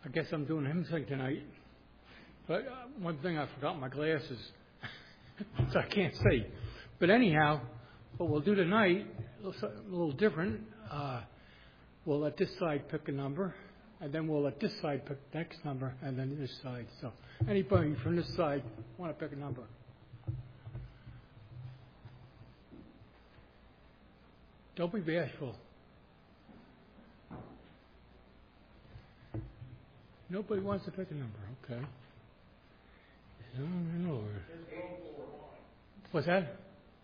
I guess I'm doing hymn sing tonight. But one thing, I forgot my glasses, so I can't see. But anyhow, what we'll do tonight, a little different. We'll let this side pick a number, and then we'll let this side pick the next number, and then this side. So anybody from this side want to pick a number? Don't be bashful. Nobody wants to pick a number, okay. Oh, Lord. What's that?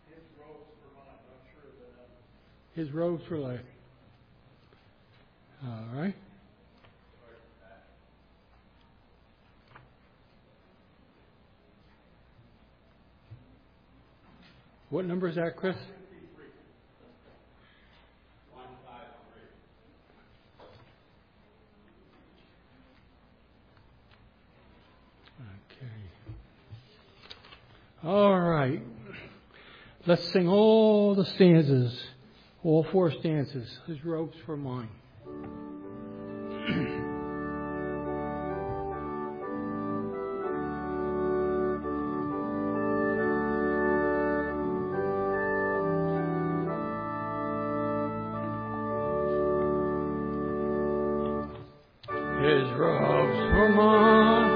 His robes for life. All right. What number is that, Chris? All right. Let's sing all the stanzas, all 4 stanzas. His robes for mine. His robes for mine.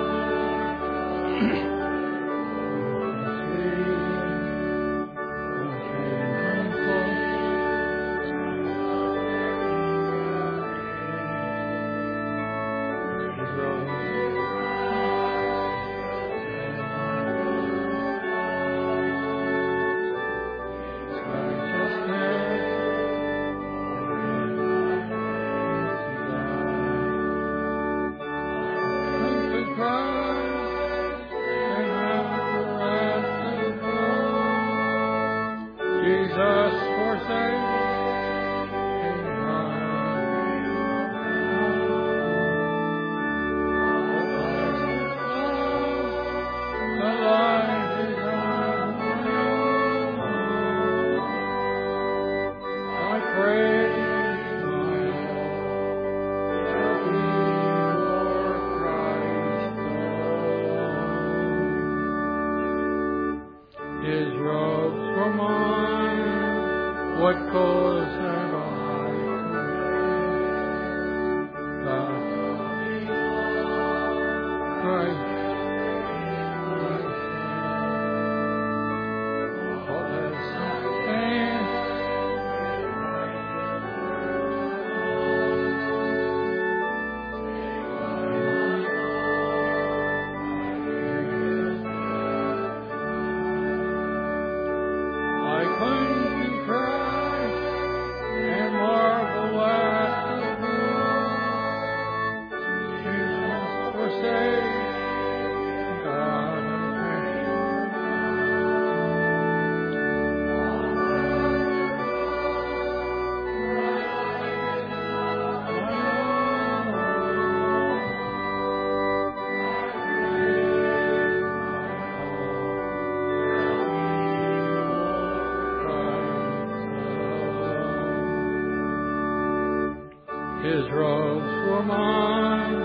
His robes were mine,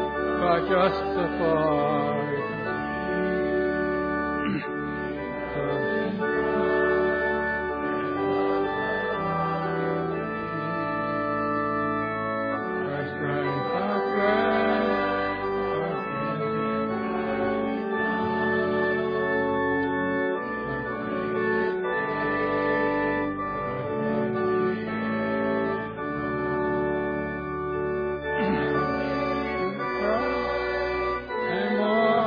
God justified. And more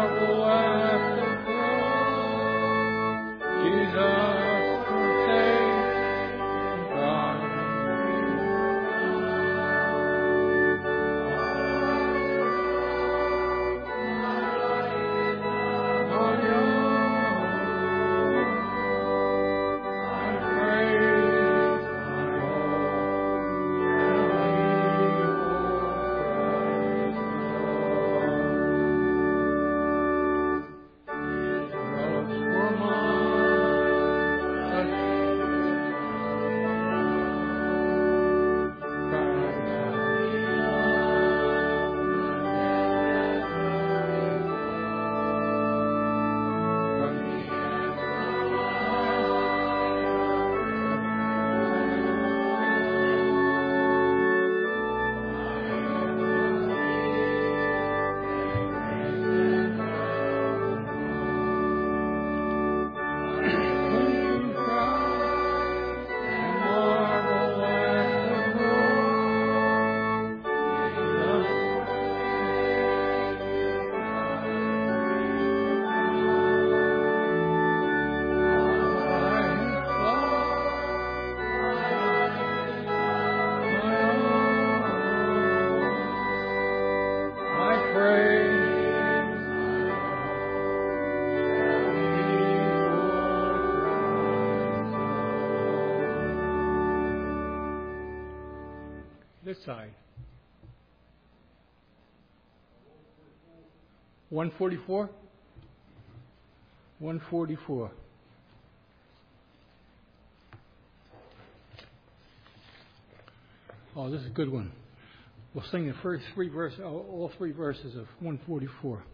This side. 144? 144. Oh, this is a good one. We'll sing the first three verses, all three verses of 144.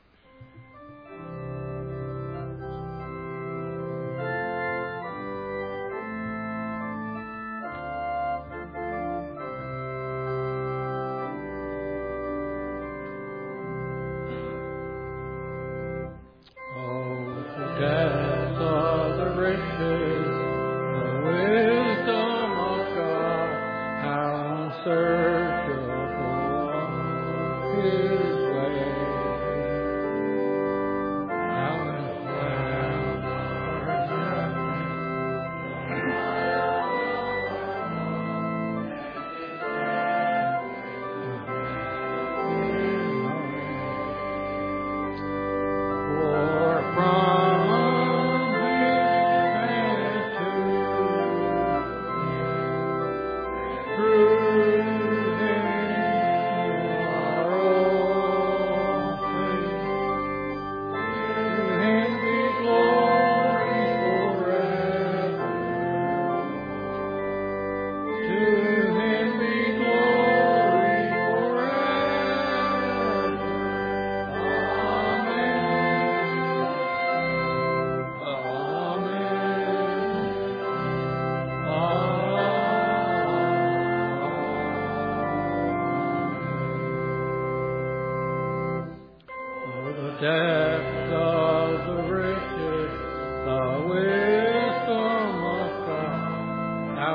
Depth of the riches, the wisdom of God, how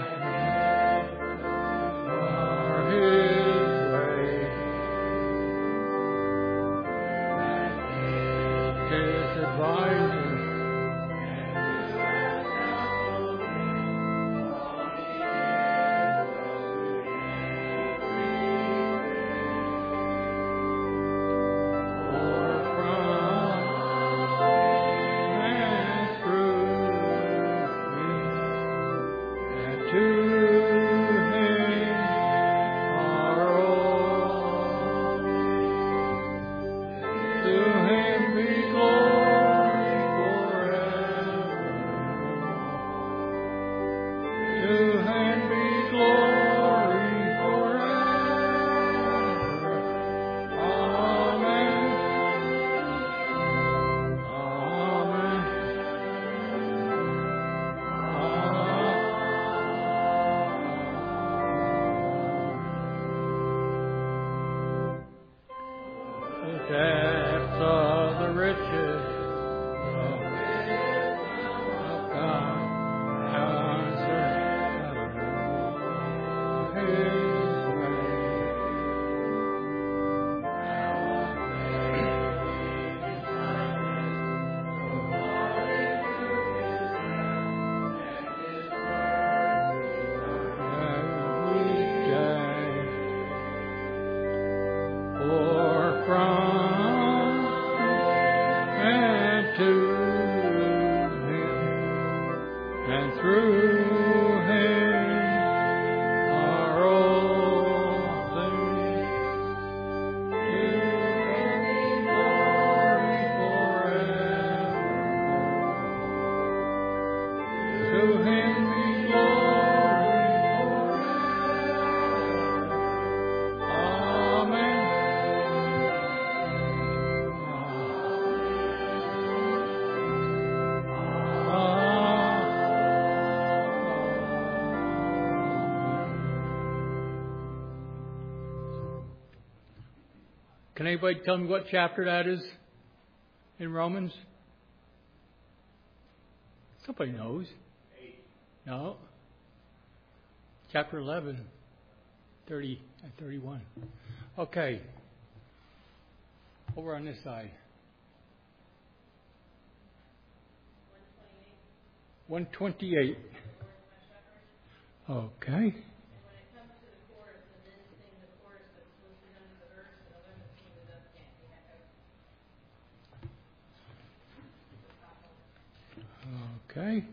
are His ways, His advisor. Depths of the riches of God, how unsearchable His Can anybody tell me what chapter that is in Romans? Somebody knows. 8. No. Chapter 11, 30 and 31. Okay. Over on this side. 128. Okay. Okay.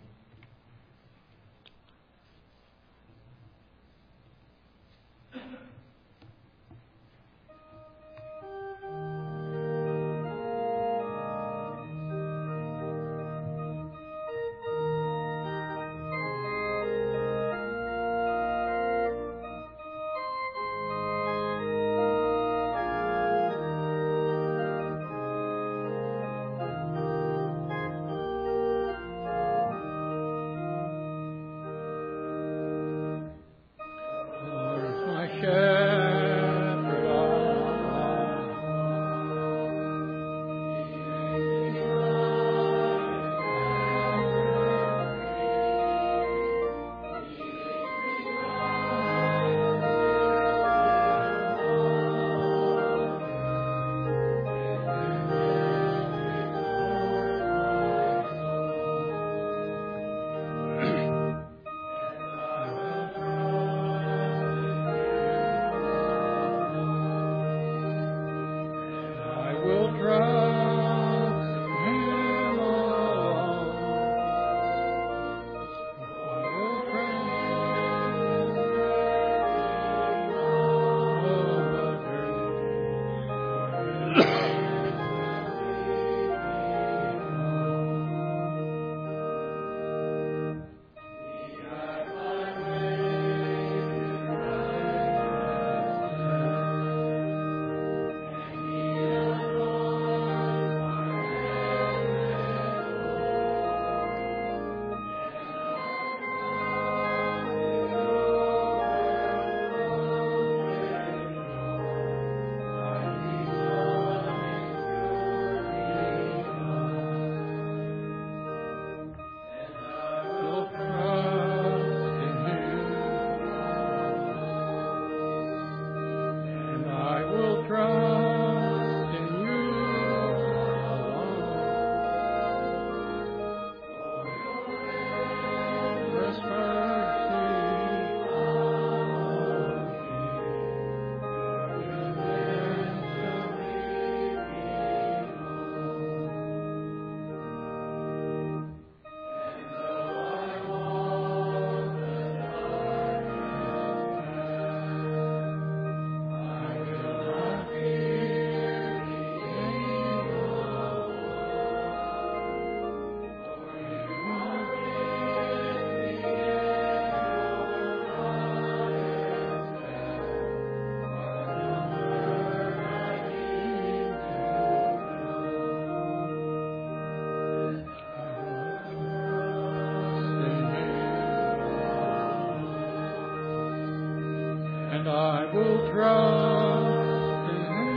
and I will trust in Him.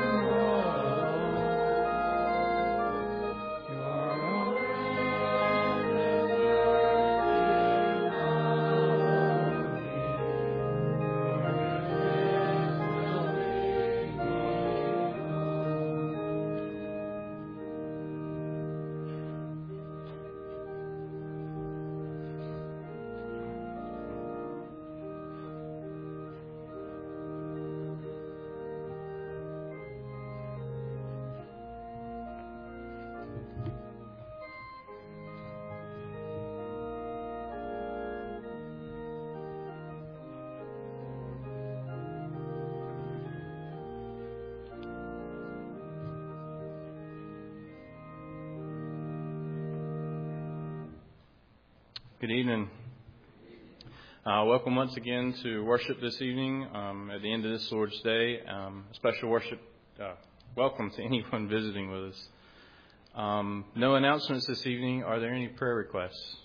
You are Good evening. Welcome once again to worship this evening at the end of this Lord's Day. Special worship welcome to anyone visiting with us. No announcements this evening. Are there any prayer requests?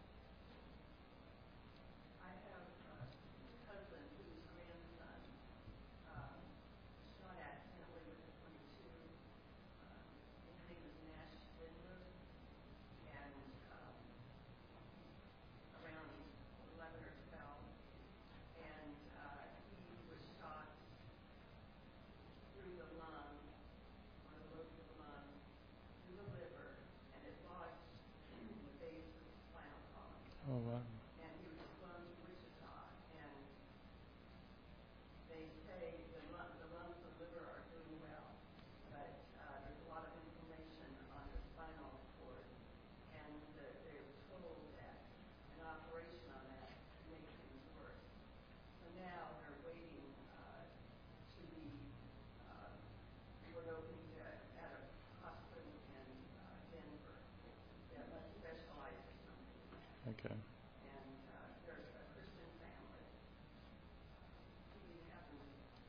Oh, wow. And he was flown to Wichita, and they say the lungs and liver are doing well, but there's a lot of inflammation on the spinal cord, and they were told that an operation on that could make things worse. So now they're waiting to be opened at a hospital in Denver that specializes or something in that. Okay. And there's a Christian family. He happens,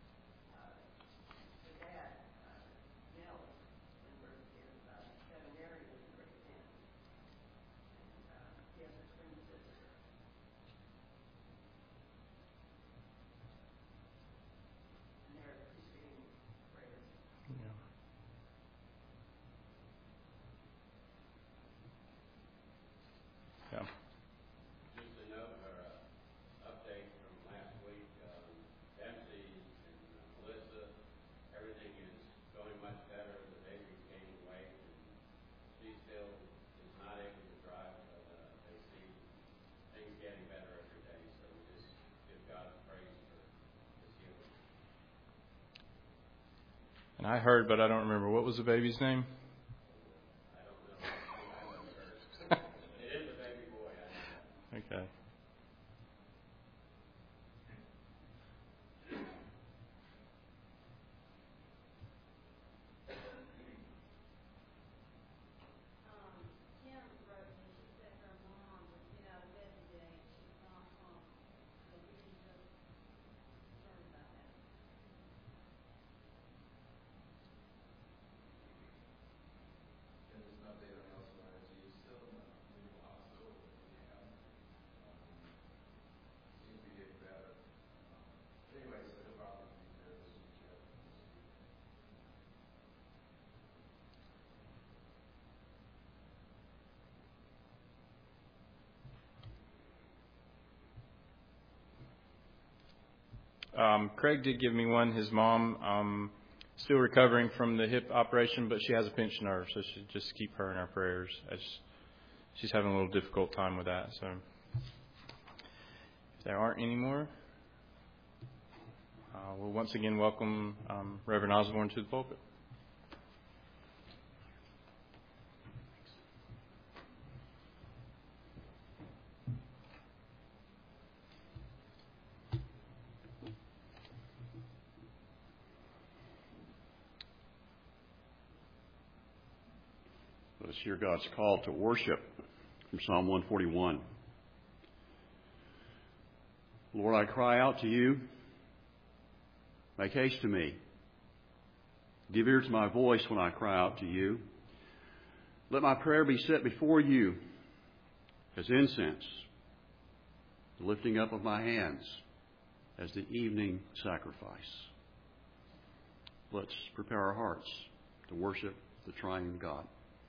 the dad, Nell Lindbergh, is a veterinarian in Great Bend. And he has a twin sister. And they're appreciating prayers. Yeah. Yeah. Just a note or update from last week, Dempsey and Melissa, everything is going much better. The baby's gaining weight, and she still is not able to drive, but they see things getting better every day. So we just give God praise for His healing. And I heard, but I don't remember. What was the baby's name? I don't know. I haven't heard. It is a baby boy. I know that. Okay. Kim wrote me, she said her mom was out of bed today and she's not home. So we can just learn about that. And there's an update on Elsa Myers. He's still in the hospital in rehab. Seems to be getting better. Anyway, so he'll probably be there this weekend. Craig did give me one. His mom still recovering from the hip operation, but she has a pinched nerve, so should just keep her in our prayers. She's having a little difficult time with that. So if there aren't any more, we'll once again welcome Reverend Osborne to the pulpit. Let's hear God's call to worship from Psalm 141. Lord, I cry out to you. Make haste to me. Give ear to my voice when I cry out to you. Let my prayer be set before you as incense, the lifting up of my hands as the evening sacrifice. Let's prepare our hearts to worship the triune God.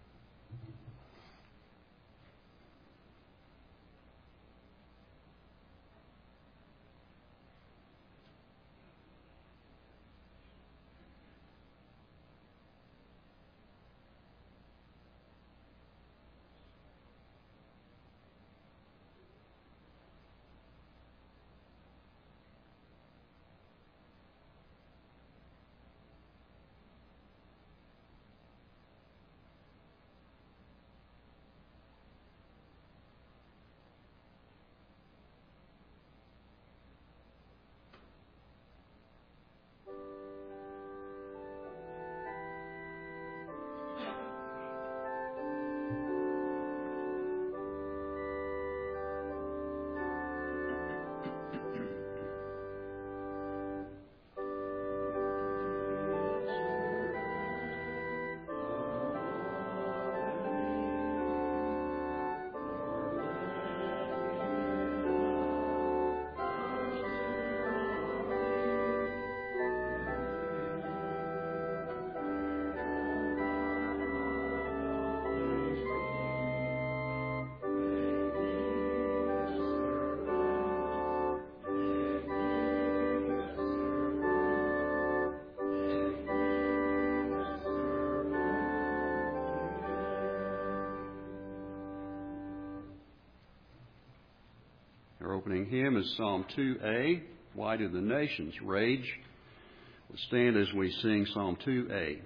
Our opening hymn is Psalm 2A, Why Do the Nations Rage? We'll stand as we sing Psalm 2A.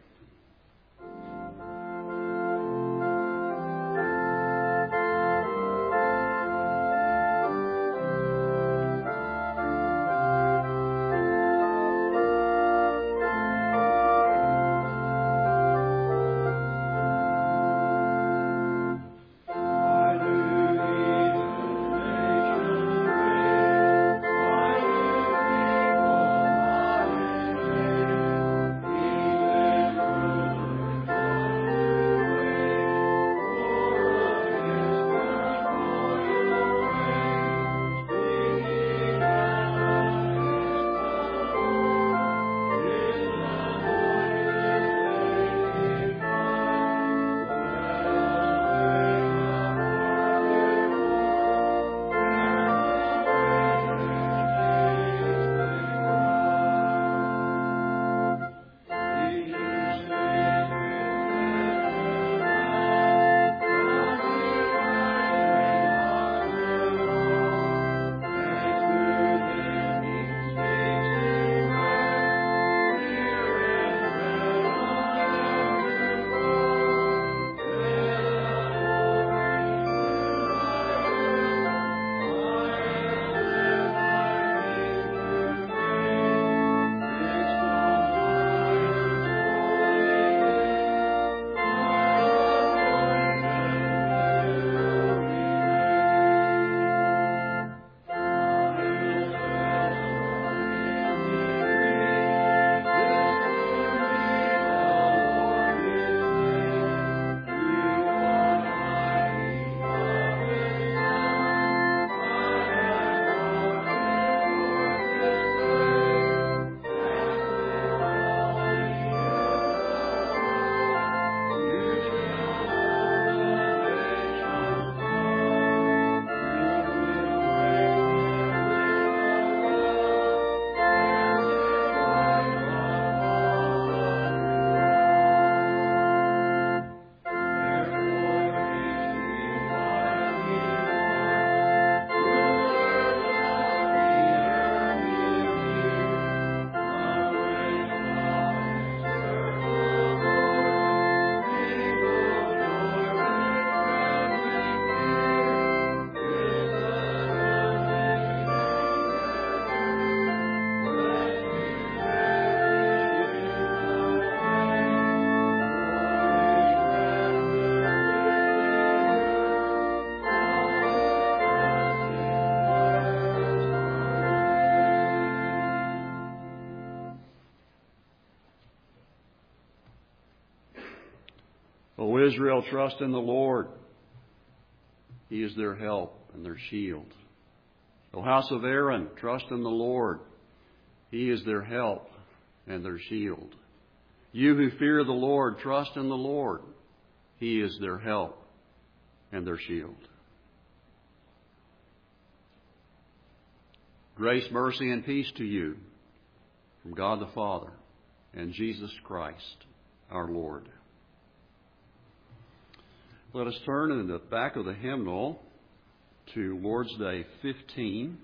O Israel, trust in the Lord. He is their help and their shield. O house of Aaron, trust in the Lord. He is their help and their shield. You who fear the Lord, trust in the Lord. He is their help and their shield. Grace, mercy, and peace to you from God the Father and Jesus Christ, our Lord. Let us turn in the back of the hymnal to Lord's Day 15.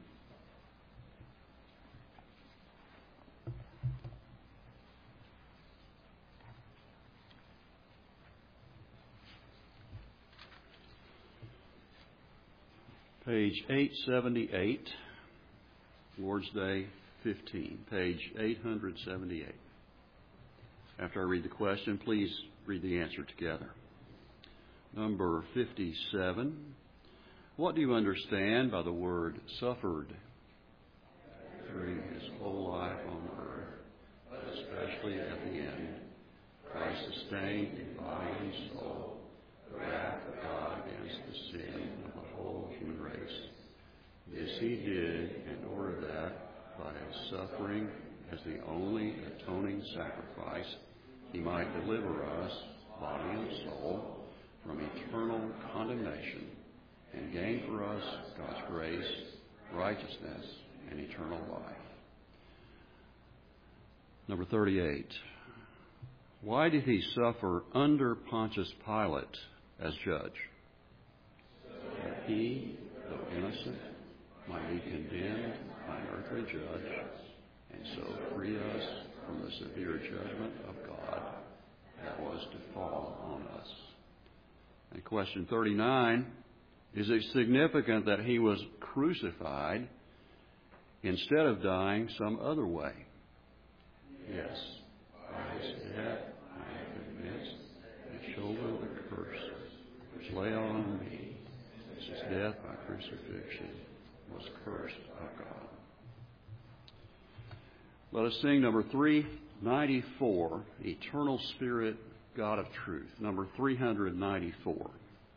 Page 878, Lord's Day 15, page 878. After I read the question, please read the answer together. Number 57. What do you understand by the word suffered? During his whole life on earth, but especially at the end, Christ sustained in body and soul the wrath of God against the sin of the whole human race. This he did in order that, by his suffering as the only atoning sacrifice, he might deliver us, body and soul, from eternal condemnation and gain for us God's grace, righteousness, and eternal life. Number 38. Why did he suffer under Pontius Pilate as judge? So that he, though innocent, might be condemned by an earthly judge, and so free us from the severe judgment of God that was to fall on us. And question 39, is it significant that he was crucified instead of dying some other way? Yes. By his death, I am convinced and shoulder the curse which lay on me, since his death by crucifixion was cursed of God. Let us sing number 394, Eternal Spirit, God of Truth. Number 394.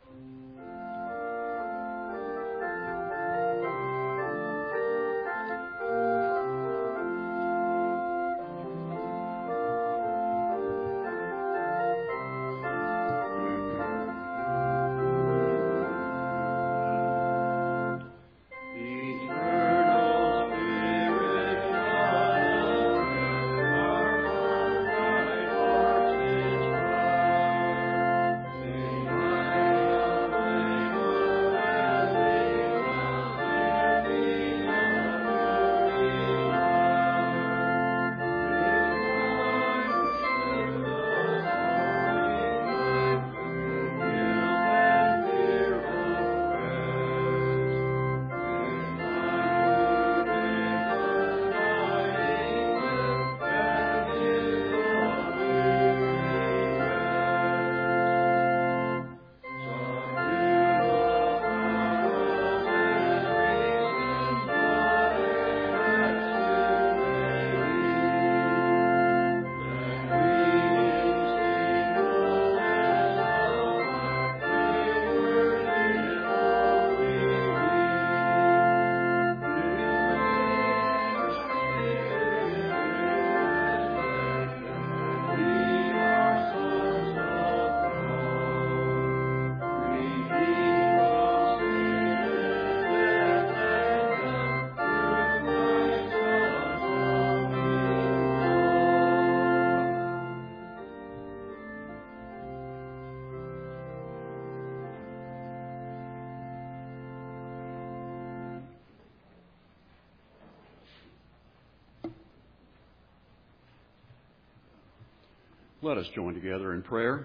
Let us join together in prayer.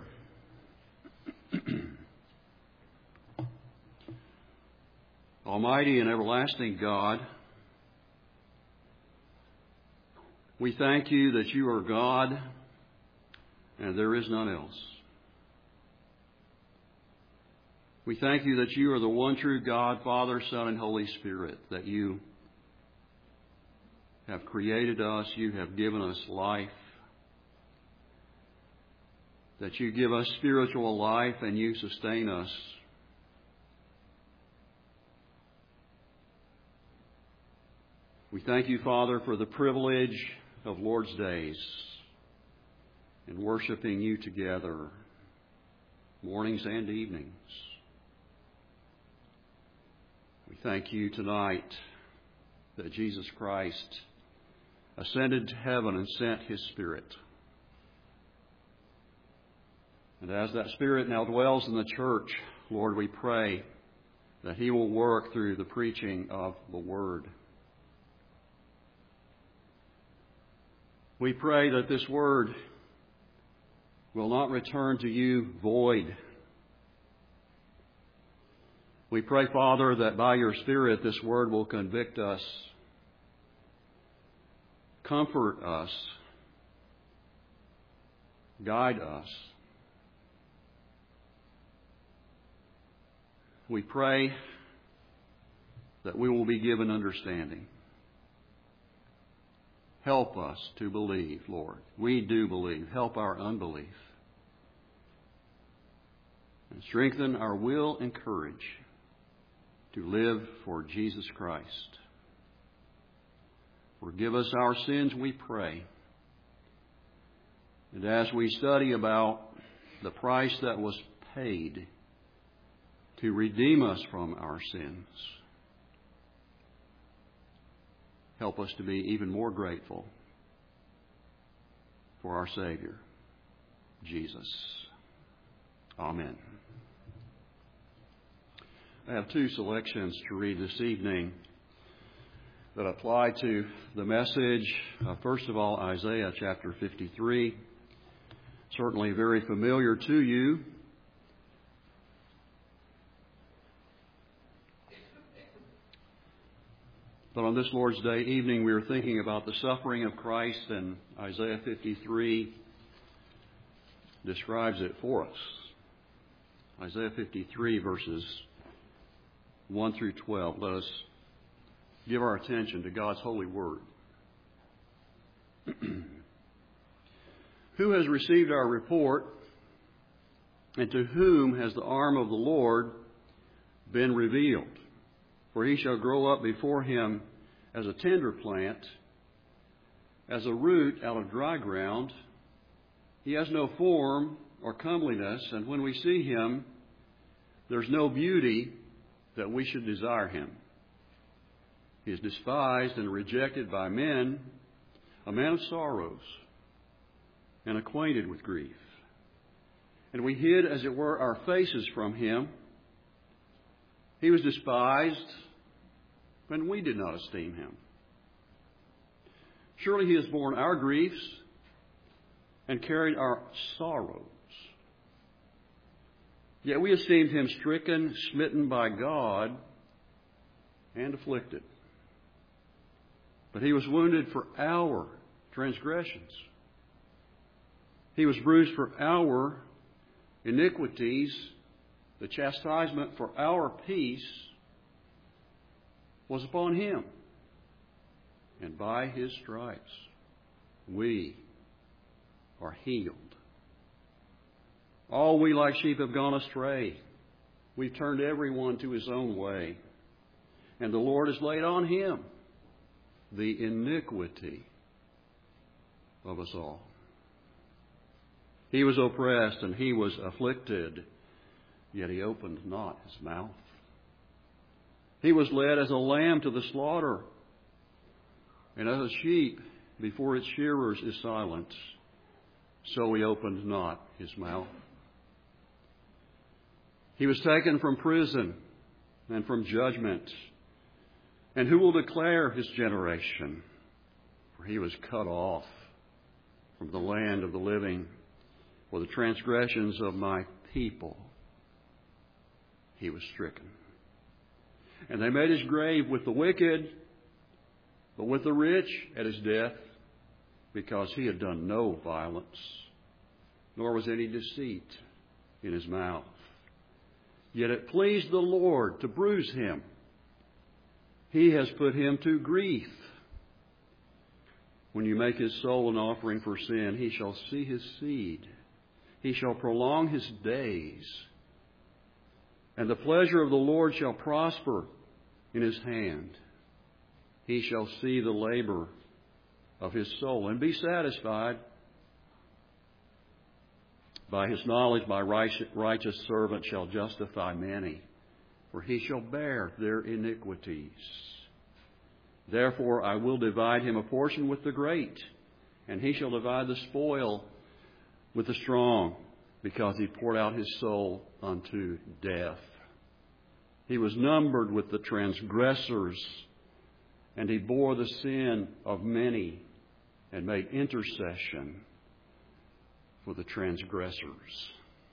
Almighty and everlasting God, we thank you that you are God and there is none else. We thank you that you are the one true God, Father, Son, and Holy Spirit, that you have created us, you have given us life, that you give us spiritual life and you sustain us. We thank you, Father, for the privilege of Lord's days and worshiping you together, mornings and evenings. We thank you tonight that Jesus Christ ascended to heaven and sent His Spirit. And as that Spirit now dwells in the church, Lord, we pray that He will work through the preaching of the Word. We pray that this Word will not return to you void. We pray, Father, that by your Spirit this Word will convict us, comfort us, guide us. We pray that we will be given understanding. Help us to believe, Lord. We do believe. Help our unbelief. And strengthen our will and courage to live for Jesus Christ. Forgive us our sins, we pray. And as we study about the price that was paid to redeem us from our sins, help us to be even more grateful for our Savior, Jesus. Amen. I have two selections to read this evening that apply to the message. First of all, Isaiah chapter 53. Certainly very familiar to you. But on this Lord's Day evening, we are thinking about the suffering of Christ, and Isaiah 53 describes it for us. Isaiah 53, verses 1 through 12. Let us give our attention to God's holy word. Who has received our report, and to whom has the arm of the Lord been revealed? For he shall grow up before him as a tender plant, as a root out of dry ground. He has no form or comeliness, and when we see him, there's no beauty that we should desire him. He is despised and rejected by men, a man of sorrows, and acquainted with grief. And we hid, as it were, our faces from him. He was despised, and we did not esteem him. Surely he has borne our griefs and carried our sorrows. Yet we esteemed him stricken, smitten by God, and afflicted. But he was wounded for our transgressions. He was bruised for our iniquities. The chastisement for our peace was upon him. And by his stripes we are healed. All we like sheep have gone astray. We've turned everyone to his own way. And the Lord has laid on him the iniquity of us all. He was oppressed and he was afflicted, yet he opened not his mouth. He was led as a lamb to the slaughter, and as a sheep before its shearers is silent, so he opened not his mouth. He was taken from prison and from judgment. And who will declare his generation? For he was cut off from the land of the living. For the transgressions of my people he was stricken. And they made his grave with the wicked, but with the rich at his death, because he had done no violence, nor was any deceit in his mouth. Yet it pleased the Lord to bruise him. He has put him to grief. When you make his soul an offering for sin, he shall see his seed. He shall prolong his days. And the pleasure of the Lord shall prosper in his hand. he shall see the labor of his soul and be satisfied. By his knowledge, my righteous servant shall justify many, for he shall bear their iniquities. Therefore I will divide him a portion with the great, and he shall divide the spoil with the strong, because he poured out his soul unto death. He was numbered with the transgressors, and he bore the sin of many and made intercession for the transgressors.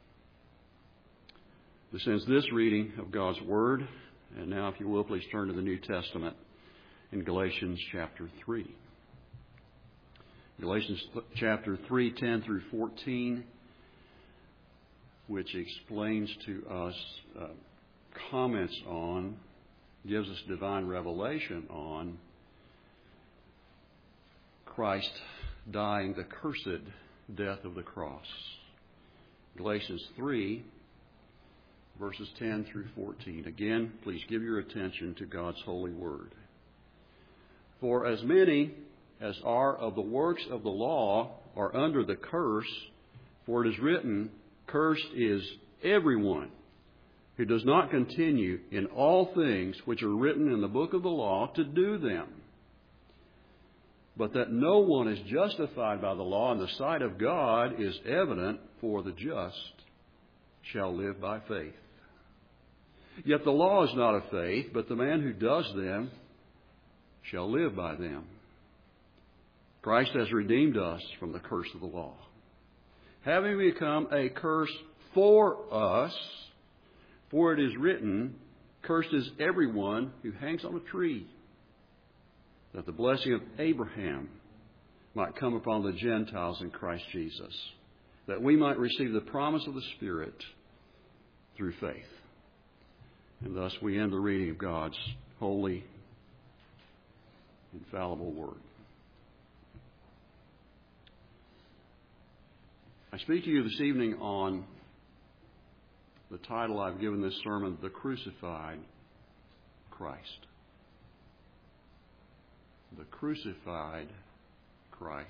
This ends this reading of God's Word. And now, if you will, please turn to the New Testament in Galatians chapter 3. Galatians chapter 3, 10 through 14, which explains to us, comments on, gives us divine revelation on Christ dying the cursed death of the cross. Galatians 3, verses 10 through 14. Again, please give your attention to God's holy word. For as many as are of the works of the law are under the curse, for it is written, cursed is everyone who does not continue in all things which are written in the book of the law to do them. But that no one is justified by the law in the sight of God is evident, for the just shall live by faith. Yet the law is not of faith, but the man who does them shall live by them. Christ has redeemed us from the curse of the law, having become a curse for us, for it is written, cursed is everyone who hangs on a tree, that the blessing of Abraham might come upon the Gentiles in Christ Jesus, that we might receive the promise of the Spirit through faith. And thus we end the reading of God's holy, infallible Word. I speak to you this evening on the title I've given this sermon, The Crucified Christ. The Crucified Christ.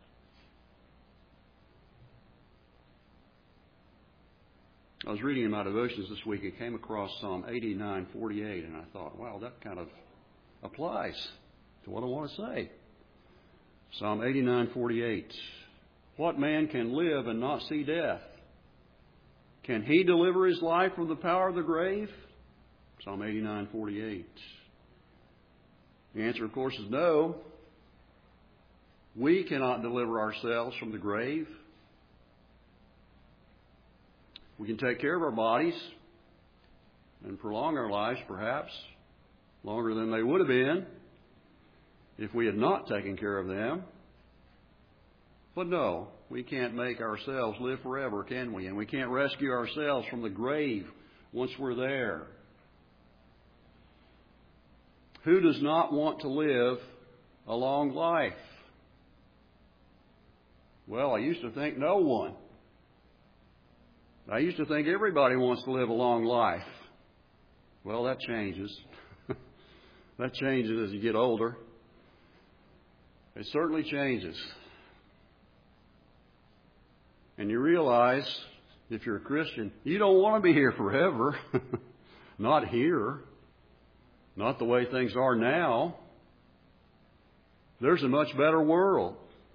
I was reading in my devotions this week and came across Psalm 89:48, and I thought, wow, that kind of applies to what I want to say. Psalm 89:48. What man can live and not see death? Can he deliver his life from the power of the grave? Psalm 89:48. The answer, of course, is no. We cannot deliver ourselves from the grave. We can take care of our bodies and prolong our lives, perhaps, longer than they would have been if we had not taken care of them. But no, we can't make ourselves live forever, can we? And we can't rescue ourselves from the grave once we're there. Who does not want to live a long life? Well, I used to think no one. I used to think everybody wants to live a long life. Well, that changes. That changes as you get older. It certainly changes. And you realize, if you're a Christian, you don't want to be here forever. Not here. Not the way things are now. There's a much better world.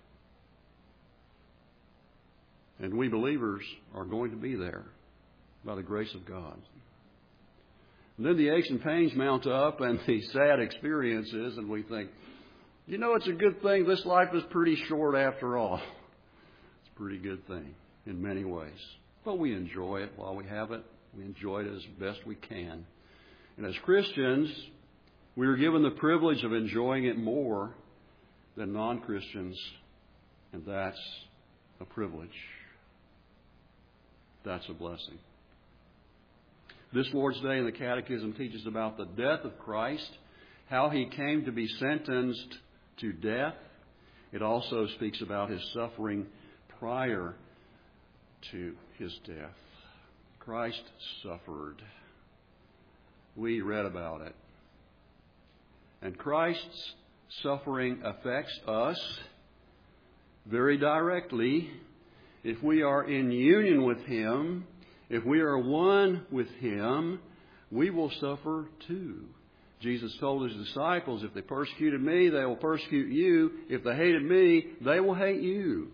And we believers are going to be there by the grace of God. And then the aches and pains mount up and the sad experiences, and we think, you know, it's a good thing. This life is pretty short after all. It's a pretty good thing in many ways. But we enjoy it while we have it. We enjoy it as best we can. And as Christians, we are given the privilege of enjoying it more than non-Christians, and that's a privilege. That's a blessing. This Lord's Day in the Catechism teaches about the death of Christ, how He came to be sentenced to death. It also speaks about His suffering prior to His death. Christ suffered. We read about it. And Christ's suffering affects us very directly. If we are in union with Him, if we are one with Him, we will suffer too. Jesus told His disciples, if they persecuted me, they will persecute you. If they hated me, they will hate you.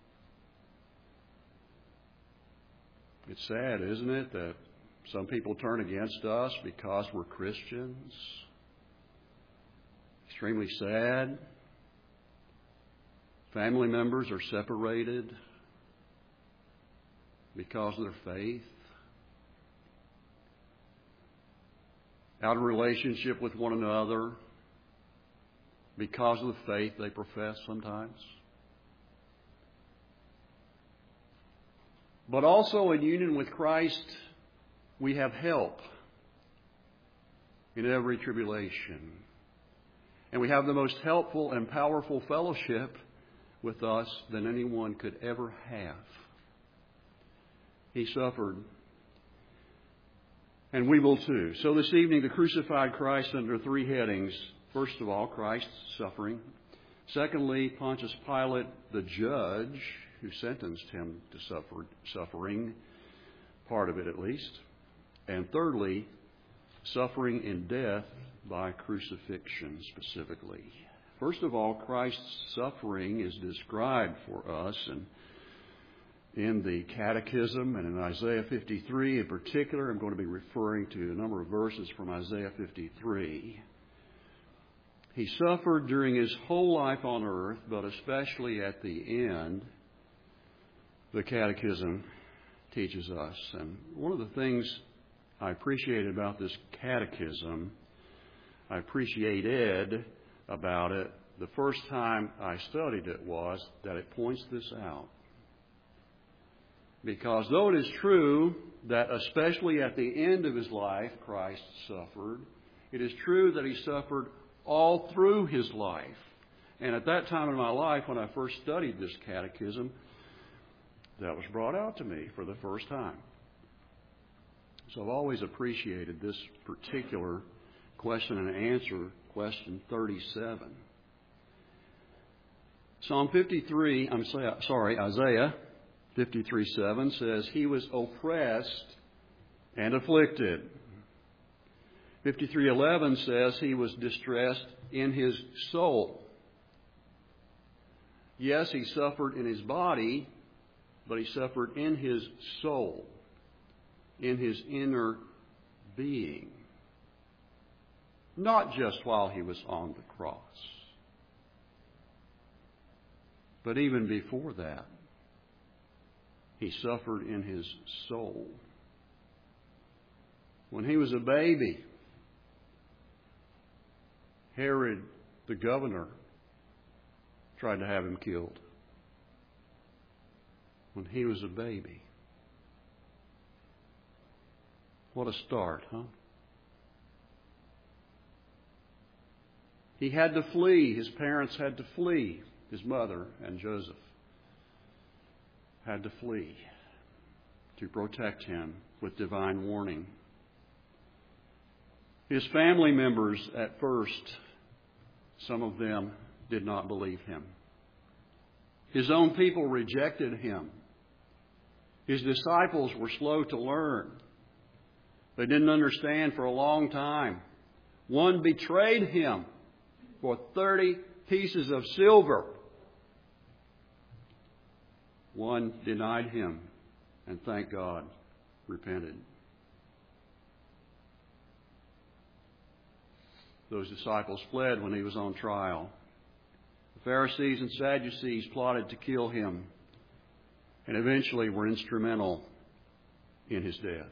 It's sad, isn't it, that some people turn against us because we're Christians? Extremely sad. Family members are separated because of their faith. Out of relationship with one another because of the faith they profess sometimes. But also in union with Christ, we have help in every tribulation. And we have the most helpful and powerful fellowship with us than anyone could ever have. He suffered, and we will too. So this evening, the crucified Christ under three headings. First of all, Christ's suffering. Secondly, Pontius Pilate, the judge who sentenced him to suffering, part of it at least. And thirdly, suffering in death by crucifixion specifically. First of all, Christ's suffering is described for us in the Catechism and in Isaiah 53 in particular. I'm going to be referring to a number of verses from Isaiah 53. He suffered during His whole life on earth, but especially at the end, the Catechism teaches us. And one of the things I appreciated about this Catechism, I appreciated about it the first time I studied it, was that it points this out. Because though it is true that especially at the end of His life Christ suffered, it is true that He suffered all through His life. And at that time in my life, when I first studied this Catechism, that was brought out to me for the first time. So I've always appreciated this particular question and answer, question 37. Isaiah 53:7 says, He was oppressed and afflicted. 53:11 says He was distressed in His soul. Yes, He suffered in His body, but He suffered in His soul, in His inner being. Not just while He was on the cross, but even before that. He suffered in His soul. When He was a baby, Herod the governor tried to have Him killed. When He was a baby. What a start, huh? He had to flee. His parents had to flee. His mother and Joseph had to flee to protect Him with divine warning. His family members at first, some of them did not believe Him. His own people rejected Him. His disciples were slow to learn. They didn't understand for a long time. One betrayed Him for 30 pieces of silver. One denied Him, and thank God, repented. Those disciples fled when He was on trial. The Pharisees and Sadducees plotted to kill Him, and eventually were instrumental in His death.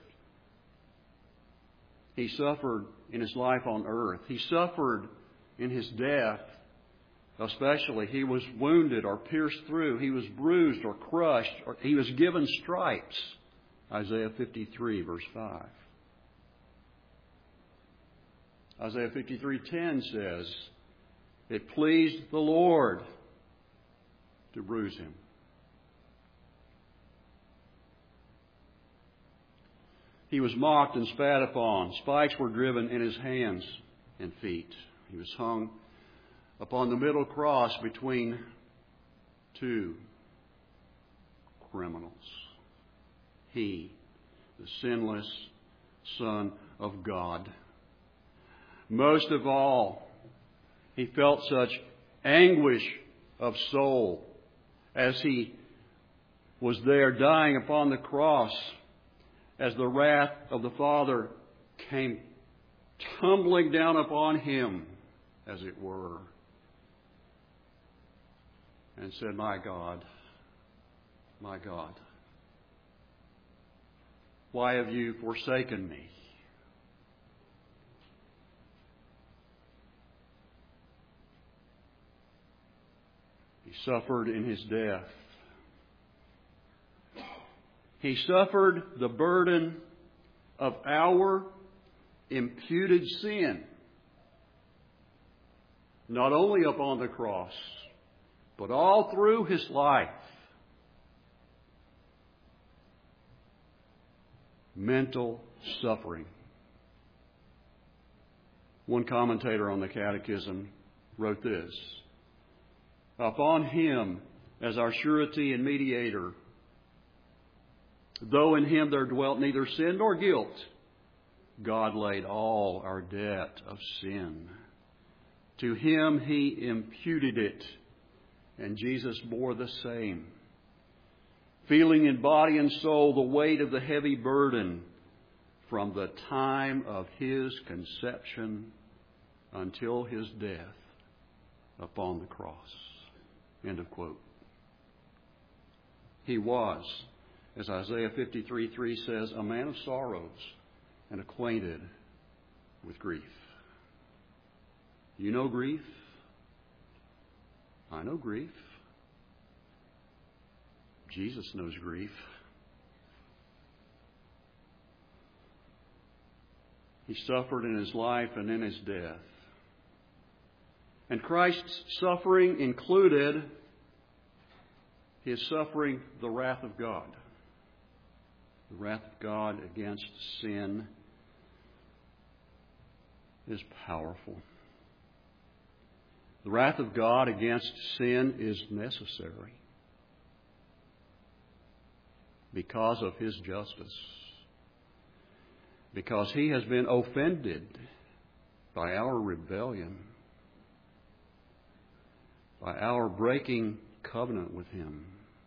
He suffered in His life on earth. He suffered in His death. Especially, He was wounded or pierced through. He was bruised or crushed. Or He was given stripes. Isaiah 53, verse 5. Isaiah 53:10 says, It pleased the Lord to bruise Him. He was mocked and spat upon. Spikes were driven in His hands and feet. He was hung upon the middle cross between two criminals. He, the sinless Son of God. Most of all, He felt such anguish of soul as He was there dying upon the cross, as the wrath of the Father came tumbling down upon Him, as it were, and said, my God, why have you forsaken me? He suffered in His death. He suffered the burden of our imputed sin, not only upon the cross, but all through His life. Mental suffering. One commentator on the Catechism wrote this: upon Him, as our surety and mediator, though in Him there dwelt neither sin nor guilt, God laid all our debt of sin. To Him He imputed it, and Jesus bore the same, feeling in body and soul the weight of the heavy burden from the time of His conception until His death upon the cross. End of quote. He was, as Isaiah 53:3 says, a man of sorrows and acquainted with grief. You know grief? I know grief. Jesus knows grief. He suffered in His life and in His death. And Christ's suffering included His suffering the wrath of God. The wrath of God against sin is powerful. The wrath of God against sin is necessary because of His justice. Because He has been offended by our rebellion, by our breaking covenant with Him,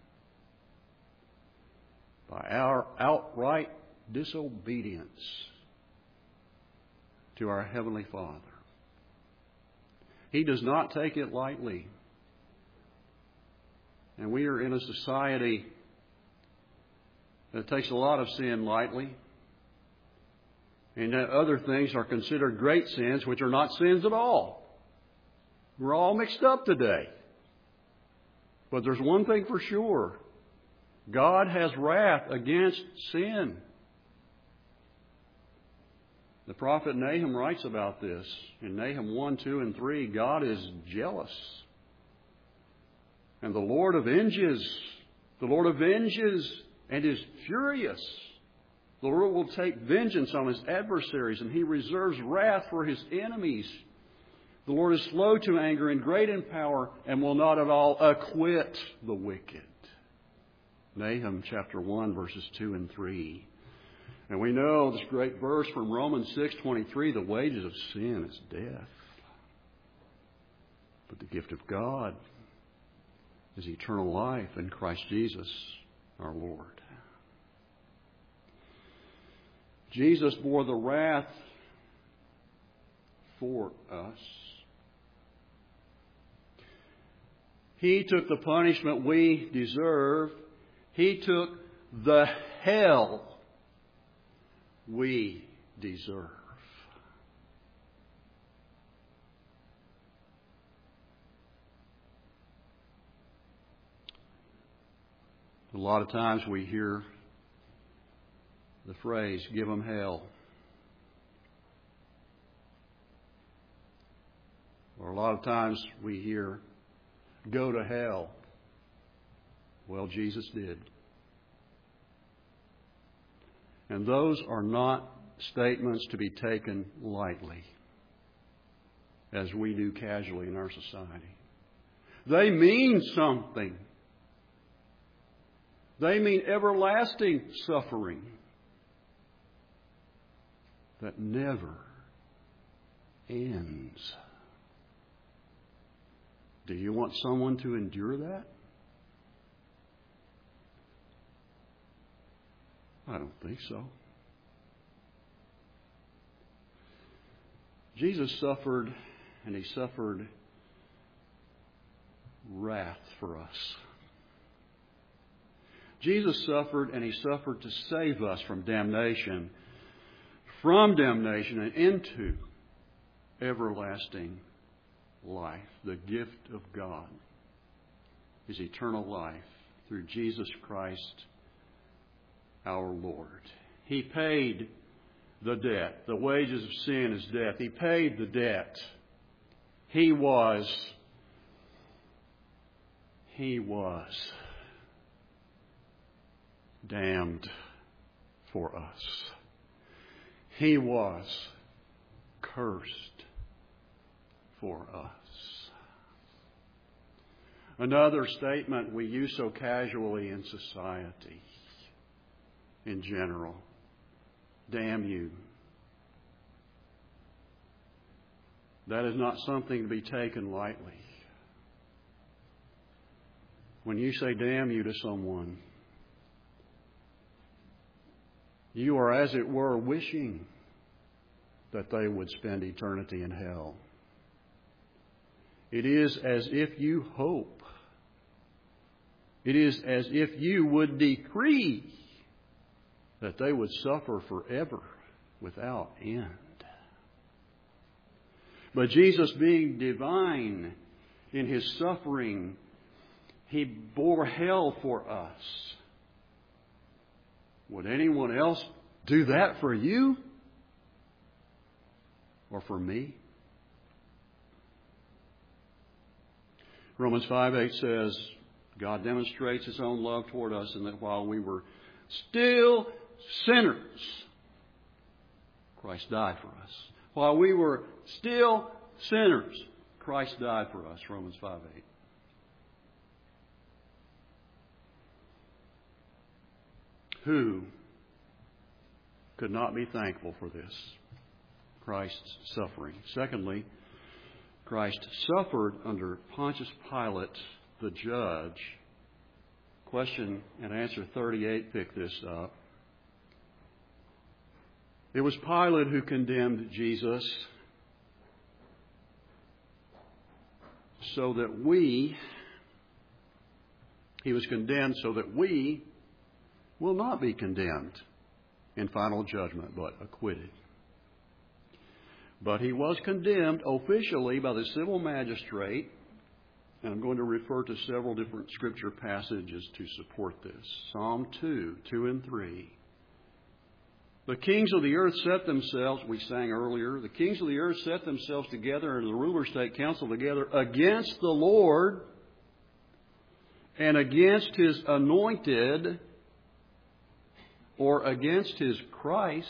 by our outright disobedience to our Heavenly Father. He does not take it lightly. And we are in a society that takes a lot of sin lightly, and that other things are considered great sins, which are not sins at all. We're all mixed up today. But there's one thing for sure. God has wrath against sin. The prophet Nahum writes about this in Nahum 1, 2, and 3. God is jealous. And the Lord avenges. The Lord avenges and is furious. The Lord will take vengeance on His adversaries, and He reserves wrath for His enemies. The Lord is slow to anger and great in power, and will not at all acquit the wicked. Nahum chapter 1, verses 2 and 3. And we know this great verse from Romans 6:23, the wages of sin is death. But the gift of God is eternal life in Christ Jesus our Lord. Jesus bore the wrath for us. He took the punishment we deserve. He took the hell we deserve. A lot of times we hear the phrase, give them hell. Or a lot of times we hear, go to hell. Well, Jesus did. And those are not statements to be taken lightly. as we do casually in our society. They mean something. They mean everlasting suffering that never ends. Do you want someone to endure that? I don't think so. Jesus suffered, and He suffered wrath for us. Jesus suffered, and He suffered to save us from damnation and into everlasting life. The gift of God is eternal life through Jesus Christ our Lord. He paid the debt. The wages of sin is death. He paid the debt. He was damned for us. He was cursed for us. Another statement we use so casually in society in general. Damn you. That is not something to be taken lightly. When you say damn you to someone, you are, as it were, wishing that they would spend eternity in hell. It is as if you hope. It is as if you would decree that they would suffer forever without end. But Jesus, being divine in His suffering, He bore hell for us. Would anyone else do that for you? Or for me? Romans 5:8 says, God demonstrates His own love toward us in that while we were still sinners, Christ died for us. While we were still sinners, Christ died for us. Romans 5:8. Who could not be thankful for this? Christ's suffering. Secondly, Christ suffered under Pontius Pilate, the judge. Question and answer 38 pick this up. It was Pilate who condemned Jesus so that he was condemned so that we will not be condemned in final judgment, but acquitted. But He was condemned officially by the civil magistrate, and I'm going to refer to several different scripture passages to support this. Psalm 2 and 3. The kings of the earth set themselves, we sang earlier, the kings of the earth set themselves together and the rulers take counsel together against the Lord and against His anointed, or against His Christ.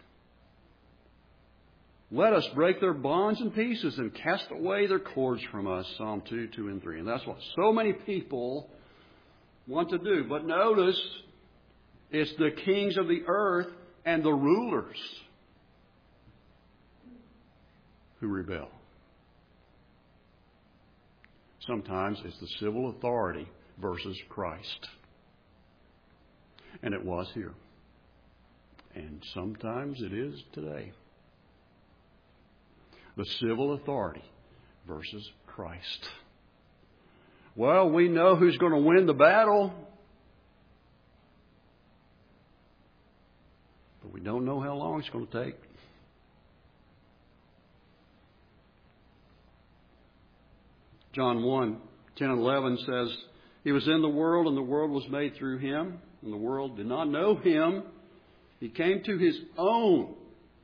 Let us break their bonds in pieces and cast away their cords from us. Psalm 2 and 3. And that's what so many people want to do. But notice, it's the kings of the earth and the rulers who rebel. Sometimes it's the civil authority versus Christ. And it was here. And sometimes it is today. The civil authority versus Christ. Well, we know who's going to win the battle, but we don't know how long it's going to take. John 1:10-11 says, He was in the world, and the world was made through Him, and the world did not know Him. He came to His own,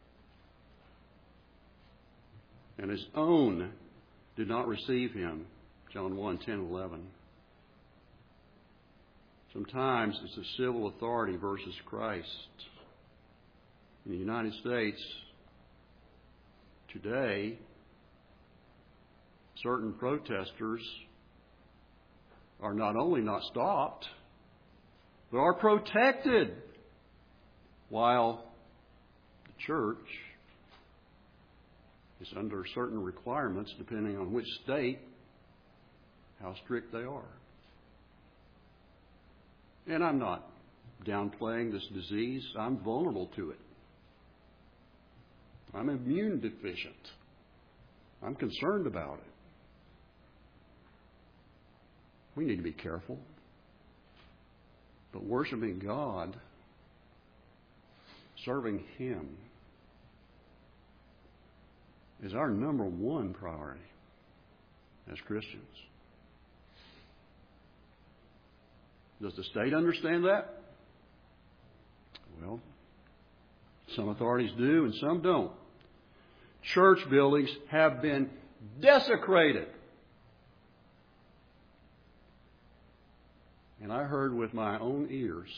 and His own did not receive Him. John 1:10-11. Sometimes it's the civil authority versus Christ. In the United States today, certain protesters are not only not stopped, but are protected, while the church is under certain requirements, depending on which state, how strict they are. And I'm not downplaying this disease. I'm vulnerable to it. I'm immune deficient. I'm concerned about it. We need to be careful. But worshiping God, serving Him, is our number one priority as Christians. Does the state understand that? Well, some authorities do and some don't. Church buildings have been desecrated. And I heard with my own ears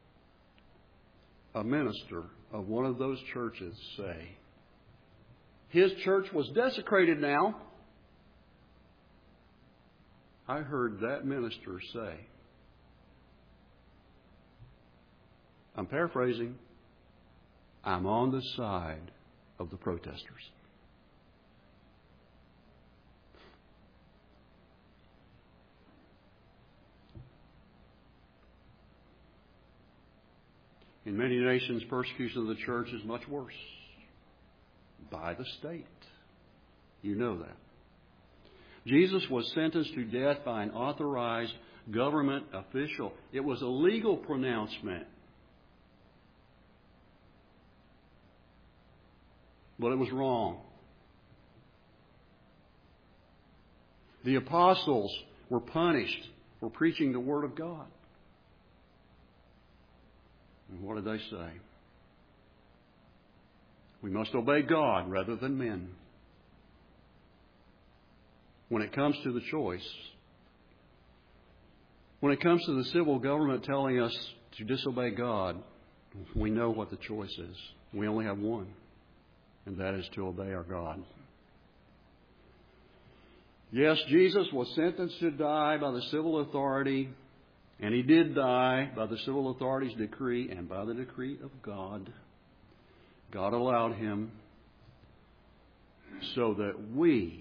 a minister of one of those churches say, his church was desecrated now. I heard that minister say, I'm paraphrasing, I'm on the side of the protesters. In many nations, persecution of the church is much worse. By the state. You know that. Jesus was sentenced to death by an authorized government official. It was a legal pronouncement. But it was wrong. The apostles were punished for preaching the Word of God. And what did they say? We must obey God rather than men. When it comes to the choice, when it comes to the civil government telling us to disobey God, we know what the choice is. We only have one, and that is to obey our God. Yes, Jesus was sentenced to die by the civil authority, and He did die by the civil authority's decree and by the decree of God. God allowed Him so that we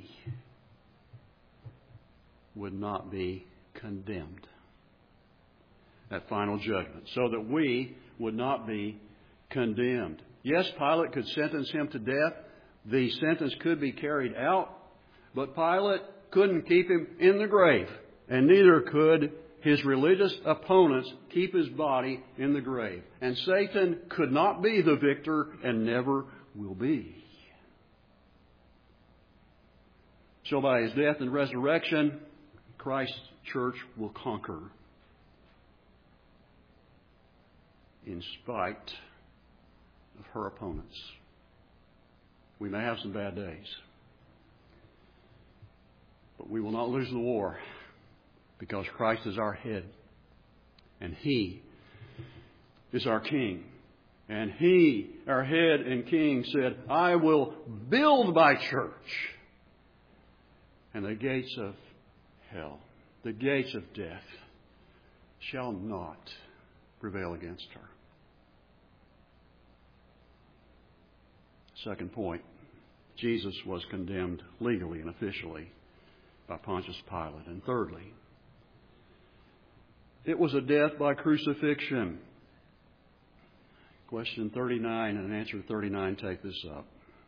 would not be condemned at final judgment. So that we would not be condemned. Yes, Pilate could sentence Him to death. The sentence could be carried out. But Pilate couldn't keep Him in the grave. And neither could His religious opponents keep His body in the grave. And Satan could not be the victor and never will be. So by His death and resurrection, Christ's church will conquer in spite of her opponents. We may have some bad days, but we will not lose the war because Christ is our head and He is our King. And He, our head and King, said, I will build my church. And the gates of hell, the gates of death, shall not prevail against her. Second point, Jesus was condemned legally and officially by Pontius Pilate. And thirdly, it was a death by crucifixion. Question 39 and answer 39 take this up.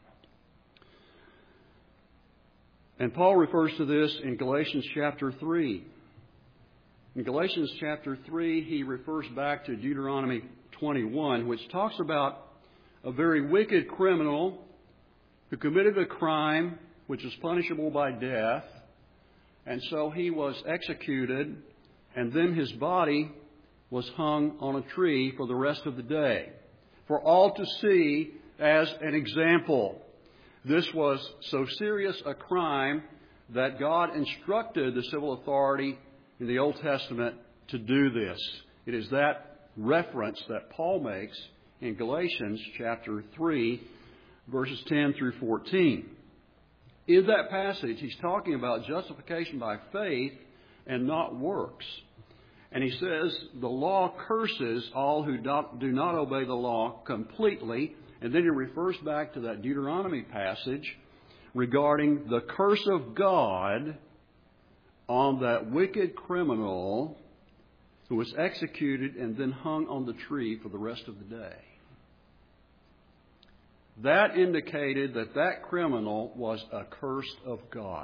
And Paul refers to this in Galatians chapter 3. In Galatians chapter 3, he refers back to Deuteronomy 21, which talks about a very wicked criminal who committed a crime which was punishable by death. And so he was executed, and then his body was hung on a tree for the rest of the day, for all to see as an example. This was so serious a crime that God instructed the civil authority in the Old Testament to do this. It is that reference that Paul makes in Galatians chapter 3, verses 10 through 14. In that passage, he's talking about justification by faith and not works. And he says the law curses all who do not obey the law completely. And then he refers back to that Deuteronomy passage regarding the curse of God on that wicked criminal who was executed and then hung on the tree for the rest of the day. That indicated that that criminal was accursed of God.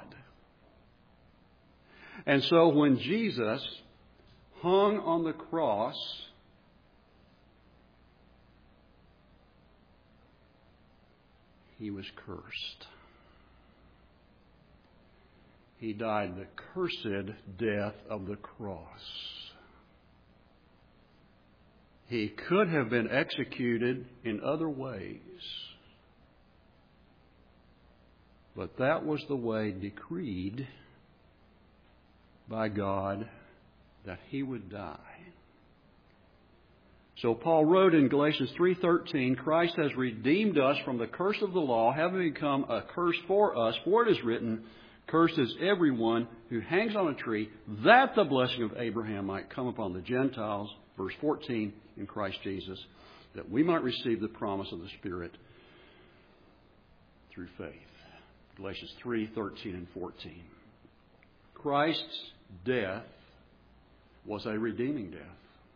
And so when Jesus hung on the cross, he was cursed. He died the cursed death of the cross. He could have been executed in other ways, but that was the way decreed by God that he would die. So Paul wrote in Galatians 3:13, Christ has redeemed us from the curse of the law, having become a curse for us. For it is written, cursed is everyone who hangs on a tree, that the blessing of Abraham might come upon the Gentiles. Verse 14, in Christ Jesus, that we might receive the promise of the Spirit through faith. Galatians 3:13 and 14. Christ's death was a redeeming death.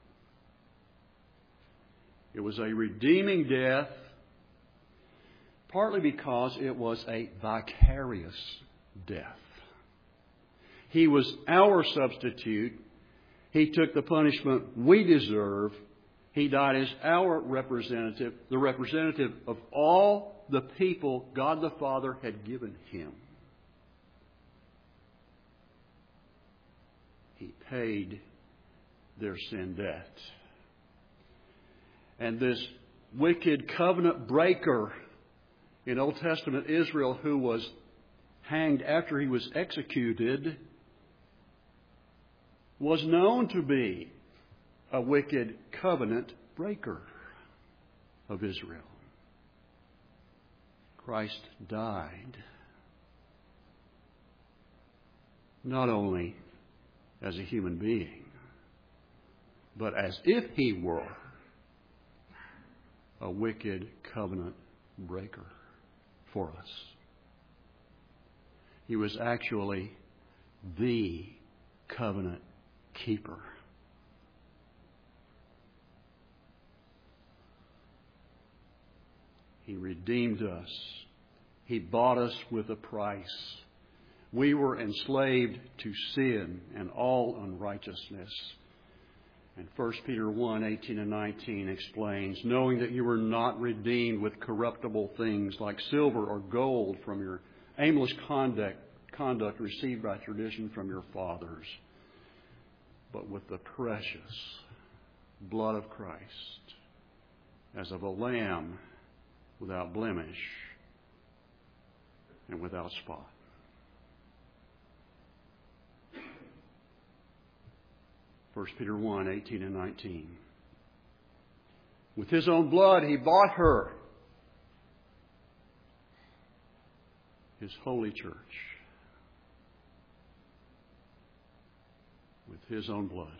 It was a redeeming death partly because it was a vicarious death. He was our substitute. He took the punishment we deserve. He died as our representative, the representative of all the people God the Father had given him. He paid their sin debt. And this wicked covenant breaker in Old Testament Israel who was hanged after he was executed was known to be a wicked covenant breaker of Israel. Christ died not only as a human being, but as if he were a wicked covenant breaker for us. He was actually the covenant keeper. He redeemed us. He bought us with a price. We were enslaved to sin and all unrighteousness. And 1 Peter 1:18 and 19 explains, knowing that you were not redeemed with corruptible things like silver or gold from your aimless conduct received by tradition from your fathers, but with the precious blood of Christ, as of a lamb without blemish and without spot. First Peter 1:18 and 19. With his own blood he bought her, his holy church. With his own blood.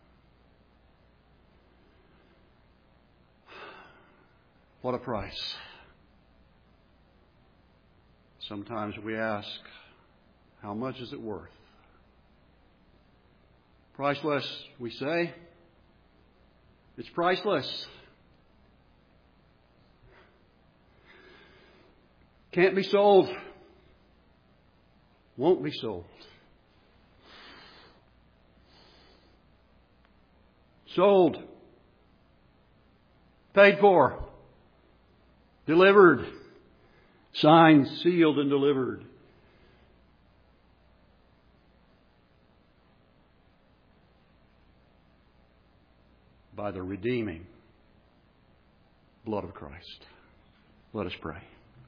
What a price. Sometimes we ask, how much is it worth? Priceless, we say. It's priceless. Can't be sold. Won't be sold. Sold. Paid for. Delivered. Signed, sealed, and delivered. By the redeeming blood of Christ. Let us pray.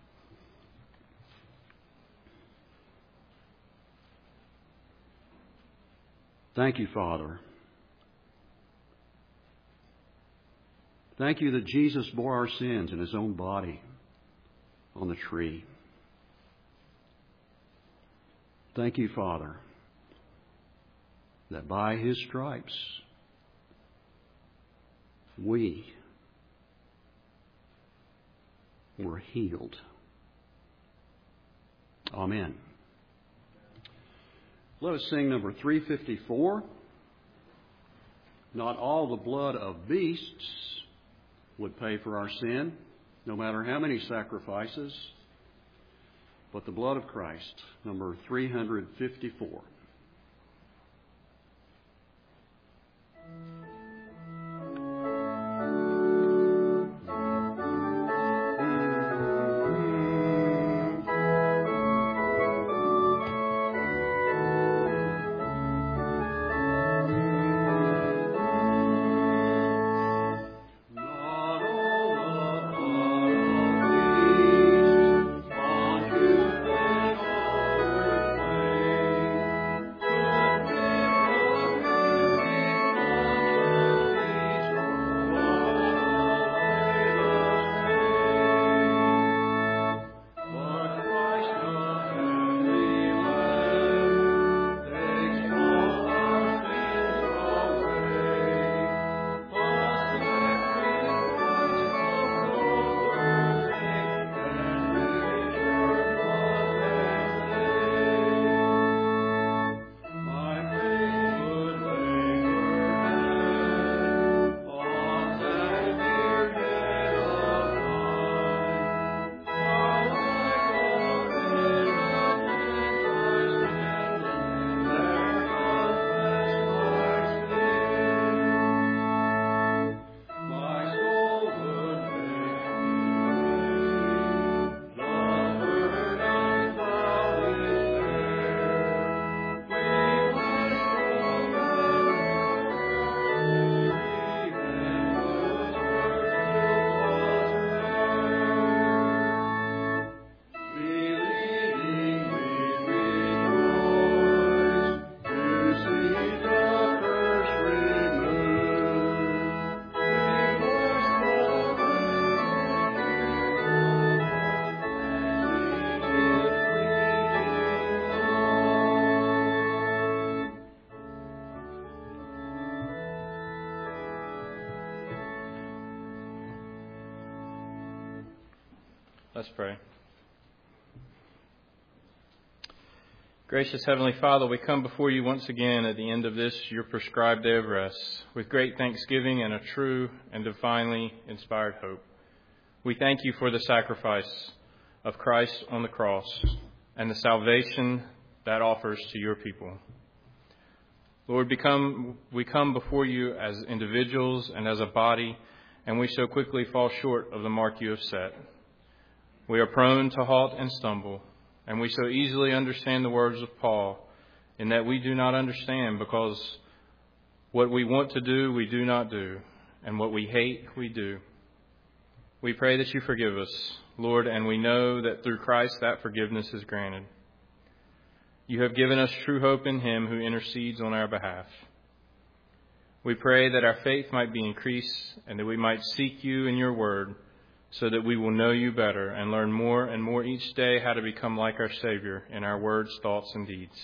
Thank you, Father. Thank you that Jesus bore our sins in his own body on the tree. Thank you, Father, that by His stripes we were healed. Amen. Let us sing number 354. Not all the blood of beasts would pay for our sin, no matter how many sacrifices, but the blood of Christ, number 354. Let's pray. Gracious Heavenly Father, we come before you once again at the end of this, your prescribed day of rest, with great thanksgiving and a true and divinely inspired hope. We thank you for the sacrifice of Christ on the cross and the salvation that offers to your people. Lord, we come before you as individuals and as a body, and we so quickly fall short of the mark you have set. We are prone to halt and stumble, and we so easily understand the words of Paul in that we do not understand because what we want to do, we do not do, and what we hate, we do. We pray that you forgive us, Lord, and we know that through Christ that forgiveness is granted. You have given us true hope in him who intercedes on our behalf. We pray that our faith might be increased and that we might seek you in your word, so that we will know you better and learn more and more each day how to become like our Savior in our words, thoughts, and deeds.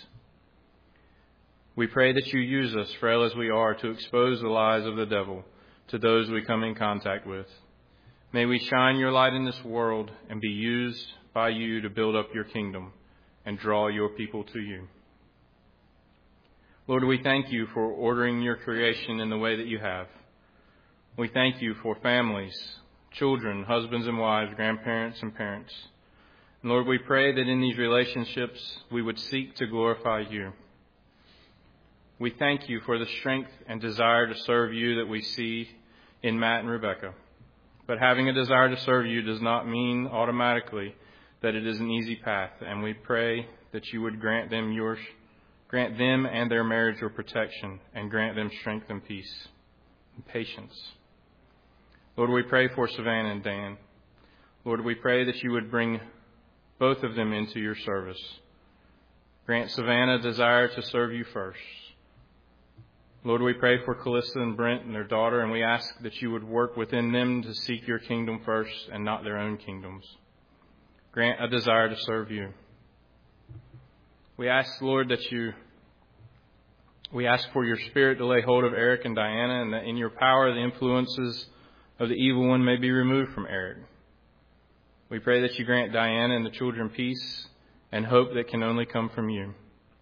We pray that you use us, frail as we are, to expose the lies of the devil to those we come in contact with. May we shine your light in this world and be used by you to build up your kingdom and draw your people to you. Lord, we thank you for ordering your creation in the way that you have. We thank you for families, children, husbands and wives, grandparents and parents. And Lord, we pray that in these relationships we would seek to glorify you. We thank you for the strength and desire to serve you that we see in Matt and Rebecca. But having a desire to serve you does not mean automatically that it is an easy path, and we pray that you would grant them and their marriage your protection, and grant them strength and peace and patience. Lord, we pray for Savannah and Dan. Lord, we pray that you would bring both of them into your service. Grant Savannah a desire to serve you first. Lord, we pray for Calista and Brent and their daughter, and we ask that you would work within them to seek your kingdom first and not their own kingdoms. Grant a desire to serve you. We ask, Lord, we ask for your Spirit to lay hold of Eric and Diana, and that in your power the influences of the evil one may be removed from Eric. We pray that you grant Diana and the children peace and hope that can only come from you.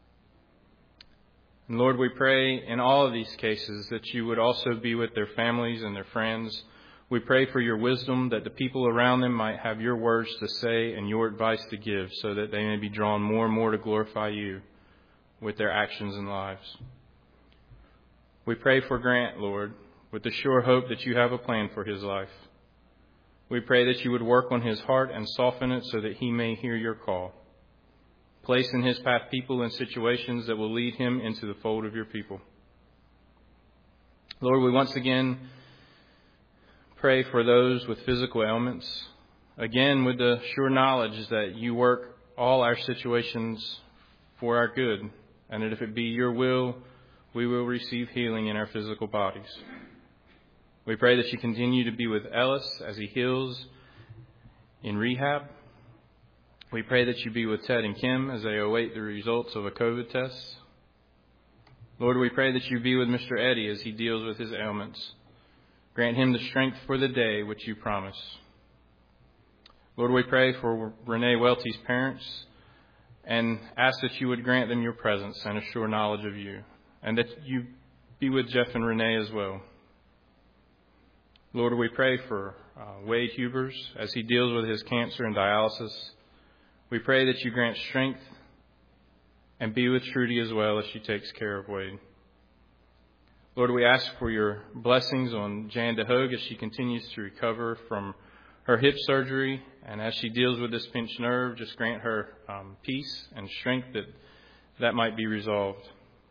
And Lord, we pray in all of these cases that you would also be with their families and their friends. We pray for your wisdom, that the people around them might have your words to say and your advice to give, so that they may be drawn more and more to glorify you with their actions and lives. We pray for Grant, Lord, with the sure hope that you have a plan for his life. We pray that you would work on his heart and soften it so that he may hear your call. Place in his path people and situations that will lead him into the fold of your people. Lord, we once again pray for those with physical ailments, again with the sure knowledge that you work all our situations for our good, and that if it be your will, we will receive healing in our physical bodies. We pray that you continue to be with Ellis as he heals in rehab. We pray that you be with Ted and Kim as they await the results of a COVID test. Lord, we pray that you be with Mr. Eddie as he deals with his ailments. Grant him the strength for the day which you promise. Lord, we pray for Renee Welty's parents and ask that you would grant them your presence and a sure knowledge of you, and that you be with Jeff and Renee as well. Lord, we pray for Wade Hubers as he deals with his cancer and dialysis. We pray that you grant strength and be with Trudy as well as she takes care of Wade. Lord, we ask for your blessings on Jan DeHogue as she continues to recover from her hip surgery, and as she deals with this pinched nerve, just grant her peace and strength that might be resolved.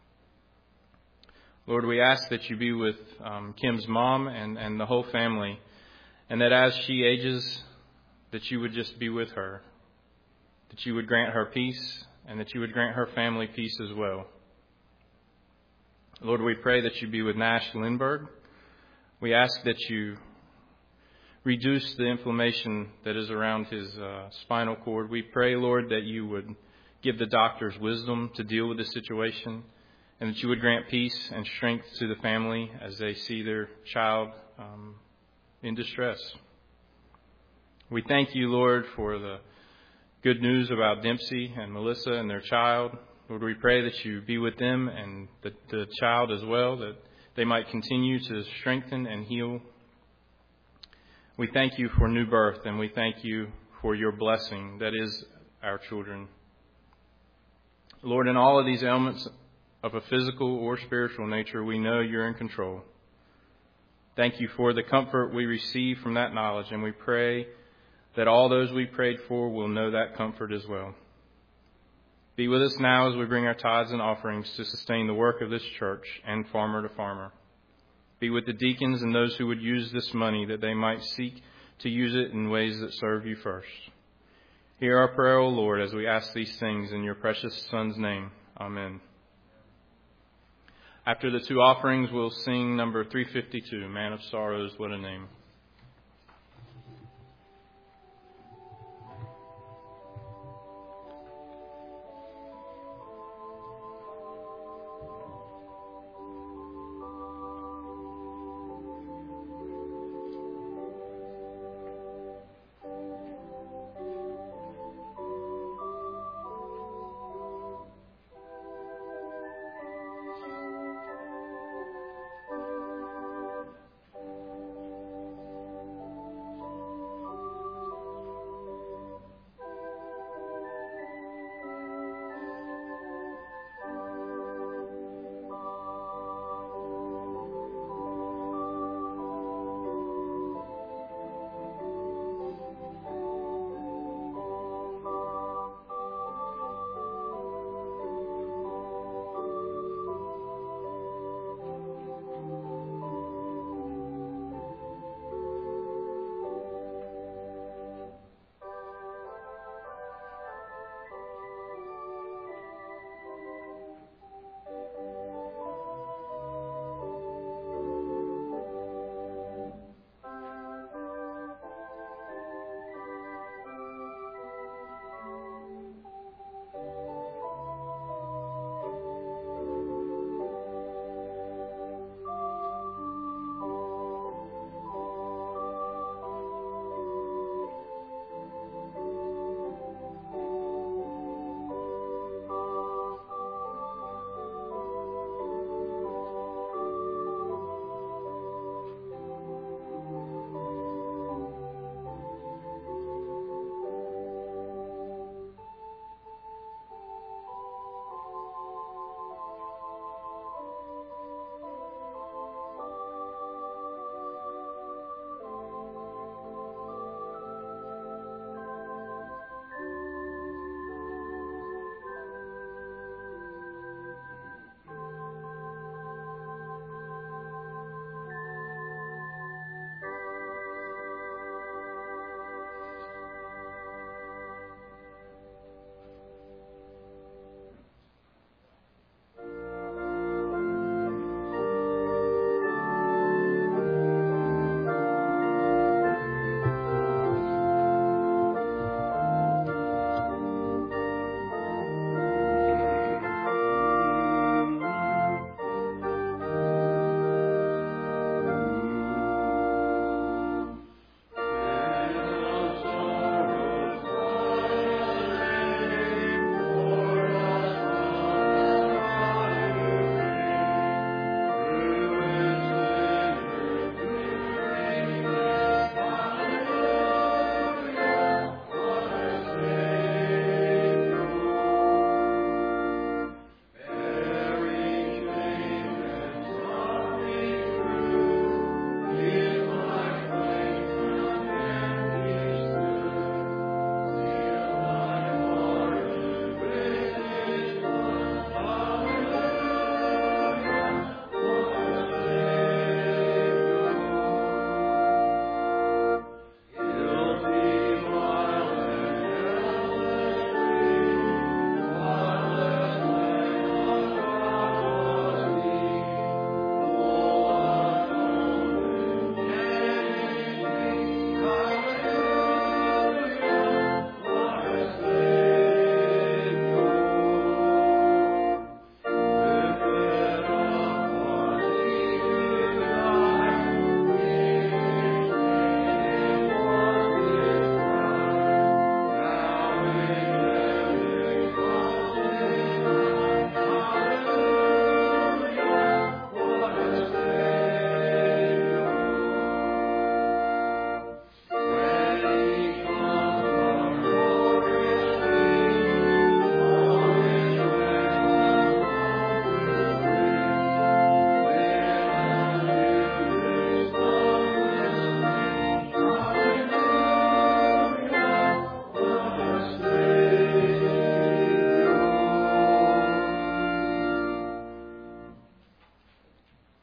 Lord, we ask that you be with Kim's mom and the whole family, and that as she ages, that you would just be with her, that you would grant her peace, and that you would grant her family peace as well. Lord, we pray that you be with Nash Lindberg. We ask that you reduce the inflammation that is around his spinal cord. We pray, Lord, that you would give the doctors wisdom to deal with this situation, and that you would grant peace and strength to the family as they see their child in distress. We thank you, Lord, for the good news about Dempsey and Melissa and their child. Lord, we pray that you be with them and the child as well, that they might continue to strengthen and heal. We thank you for new birth, and we thank you for your blessing that is our children. Lord, in all of these ailments of a physical or spiritual nature, we know you're in control. Thank you for the comfort we receive from that knowledge, and we pray that all those we prayed for will know that comfort as well. Be with us now as we bring our tithes and offerings to sustain the work of this church and Farmer to Farmer. Be with the deacons and those who would use this money, that they might seek to use it in ways that serve you first. Hear our prayer, O Lord, as we ask these things in your precious Son's name. Amen. After the two offerings, we'll sing number 352, Man of Sorrows, What a Name.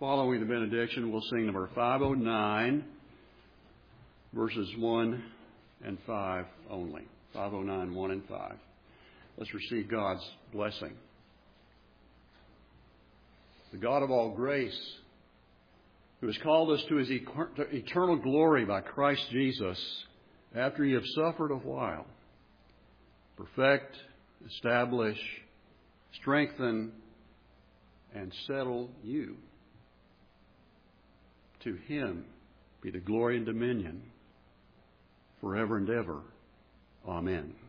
following the benediction, we'll sing number 509, verses 1 and 5 only. 509, 1 and 5. Let's receive God's blessing. The God of all grace, who has called us to His eternal glory by Christ Jesus, after ye have suffered a while, perfect, establish, strengthen, and settle you. To Him be the glory and dominion forever and ever. Amen.